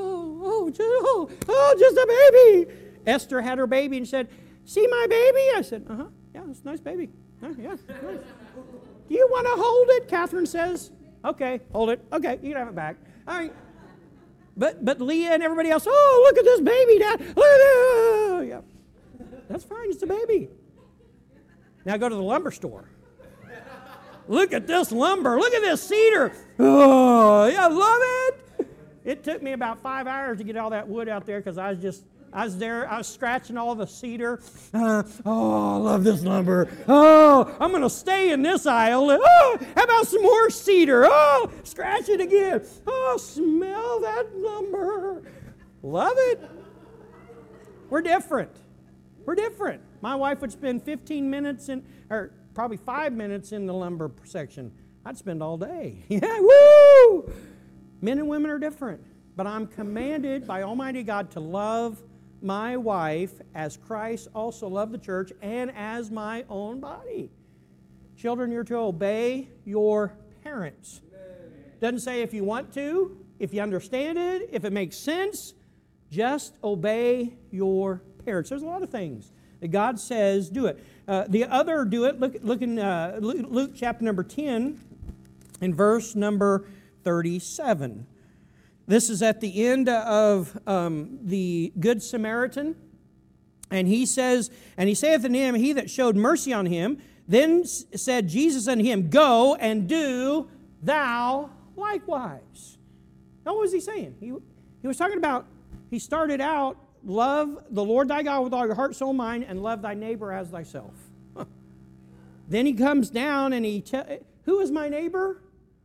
just a baby. Esther had her baby and said, see my baby? I said, yeah, it's a nice baby. Yeah, nice. Do you want to hold it? Catherine says, okay, hold it. Okay, you can have it back. All right. But Leah and everybody else, oh, look at this baby, Dad. Yeah. That's fine, it's a baby. Now go to the lumber store. Look at this lumber. Look at this cedar. Oh, yeah, I love it. It took me about 5 hours to get all that wood out there because I I was there, I was scratching all the cedar. Oh, I love this lumber. Oh, I'm going to stay in this aisle. Oh, how about some more cedar? Oh, scratch it again. Oh, smell that lumber. Love it. We're different. We're different. My wife would spend 15 minutes or probably 5 minutes in the lumber section. I'd spend all day. Yeah, woo! Men and women are different. But I'm commanded by Almighty God to love my wife as Christ also loved the church and as my own body. Children, you're to obey your parents. Doesn't say if you want to, if you understand it, if it makes sense. Just obey your parents. There's a lot of things that God says do it. The other do it, look in Luke chapter number 10 and verse number 37. This is at the end of the Good Samaritan. And he says, and he saith unto him, he that showed mercy on him, then said Jesus unto him, go and do thou likewise. Now what was he saying? He was talking about, he started out, love the Lord thy God with all your heart, soul, mind, and love thy neighbor as thyself. Then he comes down and who is my neighbor?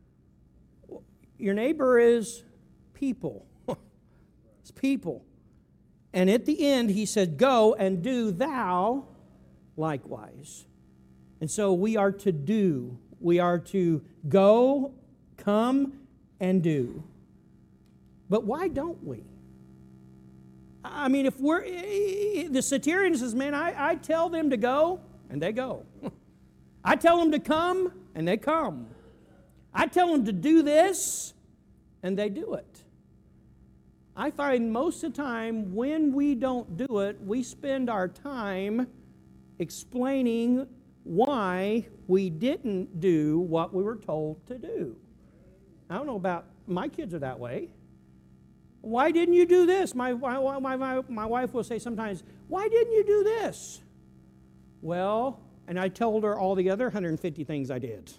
Your neighbor is people. It's people. And at the end, he said, go and do thou likewise. And so we are to do. We are to go, come, and do. But why don't we? I mean, if the Satirian says, man, I tell them to go, and they go. I tell them to come, and they come. I tell them to do this, and they do it. I find most of the time when we don't do it, we spend our time explaining why we didn't do what we were told to do. I don't know about, my kids are that way. Why didn't you do this? My wife will say sometimes, why didn't you do this? Well, and I told her all the other 150 things I did.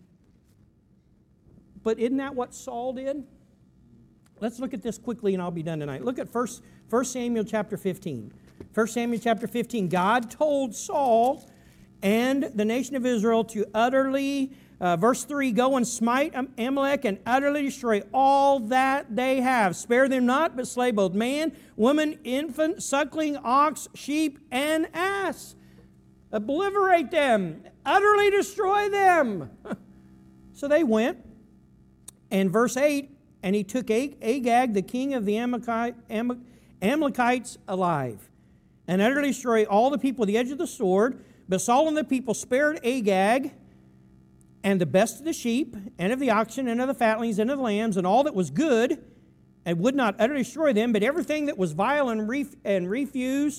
But isn't that what Saul did? Let's look at this quickly and I'll be done tonight. Look at 1 Samuel chapter 15. 1 Samuel chapter 15. God told Saul and the nation of Israel to utterly, verse 3, go and smite Amalek and utterly destroy all that they have. Spare them not, but slay both man, woman, infant, suckling, ox, sheep, and ass. Obliterate them. Utterly destroy them. So they went. And verse 8, and he took Agag, the king of the Amalekites, alive, and utterly destroyed all the people at the edge of the sword. But Saul and the people spared Agag, and the best of the sheep, and of the oxen, and of the fatlings, and of the lambs, and all that was good, and would not utterly destroy them, but everything that was vile and refuse,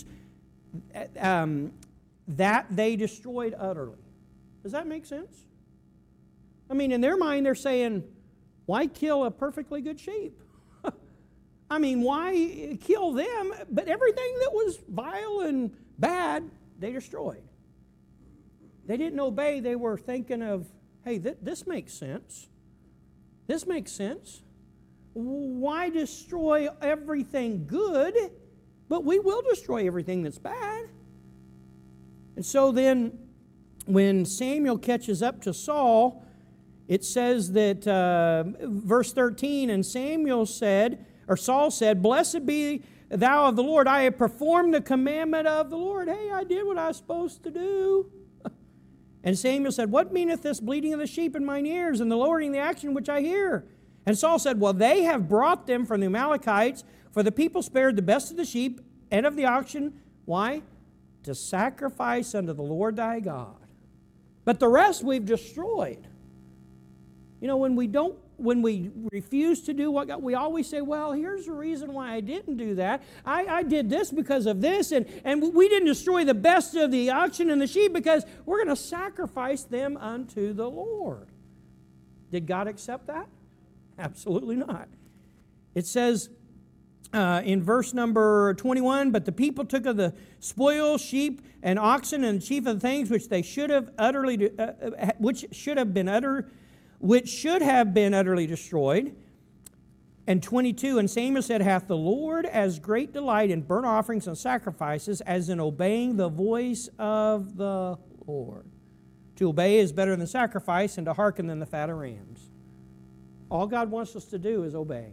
that they destroyed utterly. Does that make sense? I mean, in their mind, they're saying, why kill a perfectly good sheep? I mean, why kill them? But everything that was vile and bad, they destroyed. They didn't obey. They were thinking of, hey, this makes sense. This makes sense. Why destroy everything good, but we will destroy everything that's bad? And so then, when Samuel catches up to Saul, it says that, verse 13, and Saul said, blessed be thou of the Lord. I have performed the commandment of the Lord. Hey, I did what I was supposed to do. And Samuel said, what meaneth this bleating of the sheep in mine ears, and the lowering of the action which I hear? And Saul said, well, they have brought them from the Amalekites, for the people spared the best of the sheep and of the oxen. Why? To sacrifice unto the Lord thy God. But the rest we've destroyed. You know, when we refuse to do what God, we always say, well, here's the reason why I didn't do that. I did this because of this, and we didn't destroy the best of the oxen and the sheep because we're going to sacrifice them unto the Lord. Did God accept that? Absolutely not. It says in verse number 21, but the people took of the spoil, sheep and oxen, and chief of the things which they should have which should have been utterly destroyed, And 22, and Samuel said, hath the Lord as great delight in burnt offerings and sacrifices as in obeying the voice of the Lord. To obey is better than sacrifice, and to hearken than the fat of rams. All God wants us to do is obey.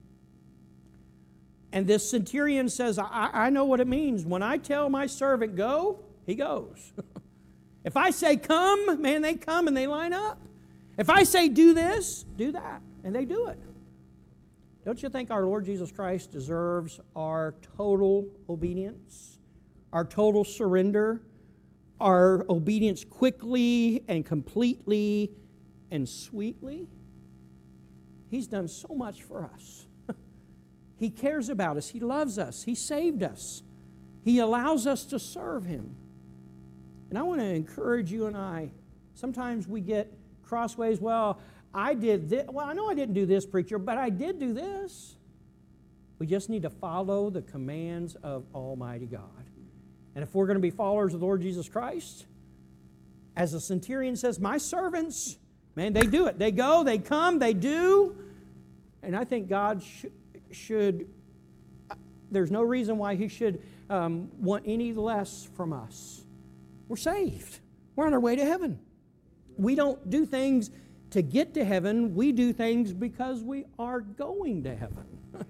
And this centurion says, I know what it means. When I tell my servant go, he goes. If I say come, man, they come and they line up. If I say do this, do that, and they do it. Don't you think our Lord Jesus Christ deserves our total obedience, our total surrender, our obedience quickly and completely and sweetly? He's done so much for us. He cares about us. He loves us. He saved us. He allows us to serve Him. And I want to encourage you and I, sometimes we get crossways, well, I did this. Well, I know I didn't do this, preacher, but I did do this. We just need to follow the commands of Almighty God. And if we're going to be followers of the Lord Jesus Christ, as the centurion says, my servants, man, they do it. They go, they come, they do. And I think God should, there's no reason why He should want any less from us. We're saved. We're on our way to heaven. We don't do things to get to heaven. We do things because we are going to heaven.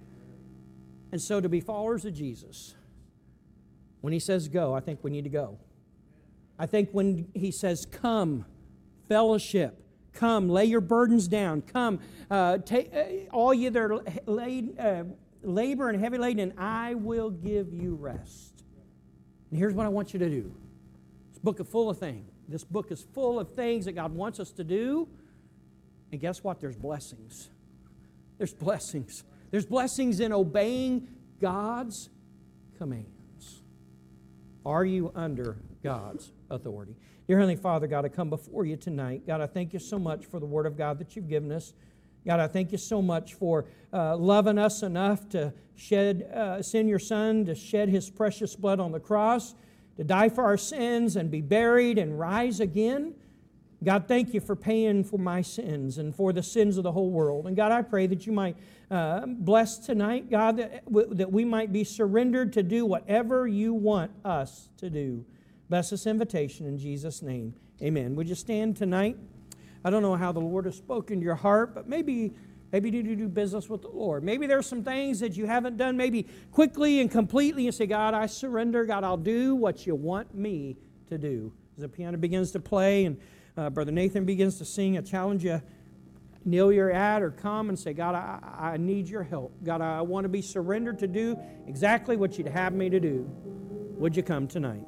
And so to be followers of Jesus, when He says go, I think we need to go. I think when He says come, fellowship, come, lay your burdens down, come, take all you that are labor and heavy laden, and I will give you rest. And here's what I want you to do. This book is full of things. This book is full of things that God wants us to do. And guess what? There's blessings. There's blessings. There's blessings in obeying God's commands. Are you under God's authority? Dear Heavenly Father, God, I come before you tonight. God, I thank you so much for the Word of God that you've given us. God, I thank you so much for loving us enough to send your Son to shed His precious blood on the cross, to die for our sins and be buried and rise again. God, thank you for paying for my sins and for the sins of the whole world. And God, I pray that you might bless tonight, God, that we might be surrendered to do whatever you want us to do. Bless this invitation in Jesus' name. Amen. Would you stand tonight? I don't know how the Lord has spoken to your heart, but maybe you need to do business with the Lord. Maybe there's some things that you haven't done, maybe quickly and completely, and say, God, I surrender. God, I'll do what you want me to do. As the piano begins to play and Brother Nathan begins to sing, I challenge you, kneel your at or come and say, God, I need your help. God, I want to be surrendered to do exactly what you'd have me to do. Would you come tonight?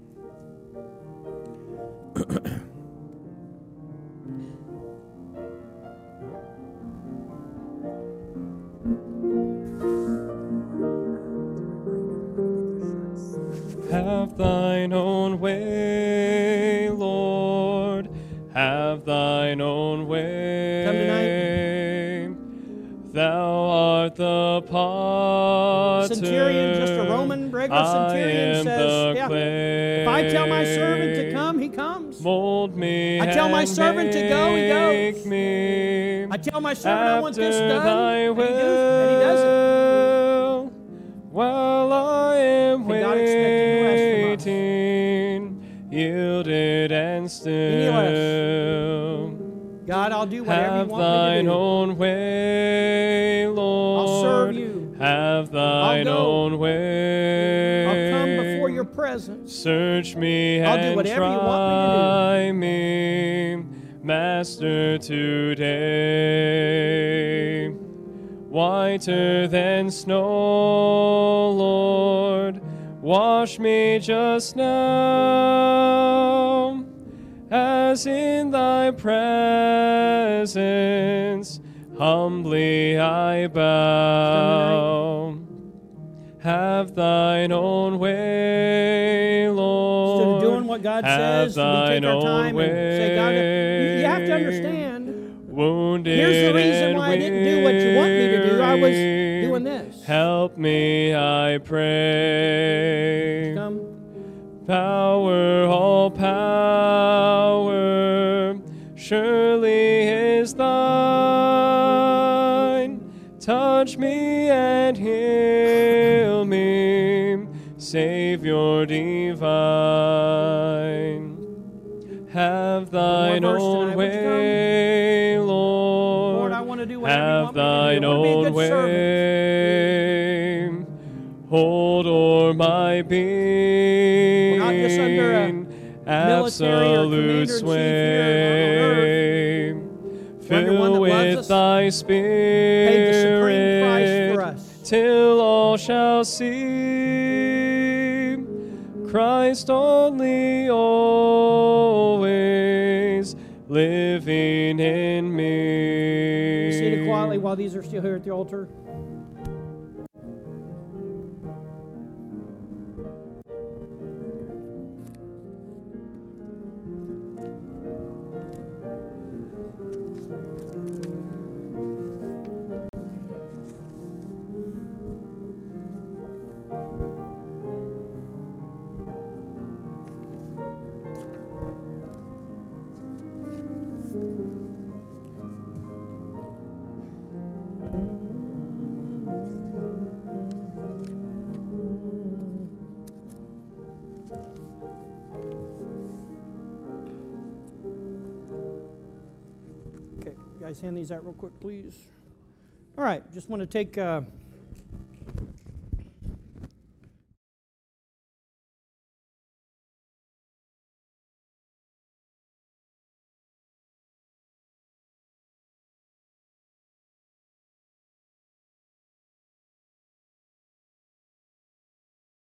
Have thine own way, Lord. Have thine own way. Come tonight. Thou art the potter. Centurion, just a Roman regular centurion says, if I tell my servant to come, he comes. Mold me. I tell my servant to go, he goes. Me I tell my servant I want this done, and he and does it. While I am And God expected rest from waiting, yielded and still. God, I'll do whatever Have you want me to thine do. own way, Lord. I'll serve you. Have thine own way. I'll come before your presence. Search me I'll do and whatever you want try me, Master, today. Whiter than snow, Lord, wash me just now, as in thy presence humbly I bow. Have thine own way, Lord. Instead of doing what God says, we take our time and say, God, you have to understand. Wounded Here's the reason why I didn't do what you want me to do. I was doing this. Help me, I pray. Come. Power, all power, surely is thine. Touch touch me and heal me, Savior divine. Have thine own way, Lord. I want to do whatever you Have want me to do. thine I want to be a own good servant. way. Hold o'er my being. We're not just under a military or absolute commander-in-chief sway. here on Fill with us, thy paid the supreme price for spirit us. till all shall see Christ only always living in me. Be seated quietly while these are still here at the altar. Okay, you guys hand these out real quick, please. All right, just want to take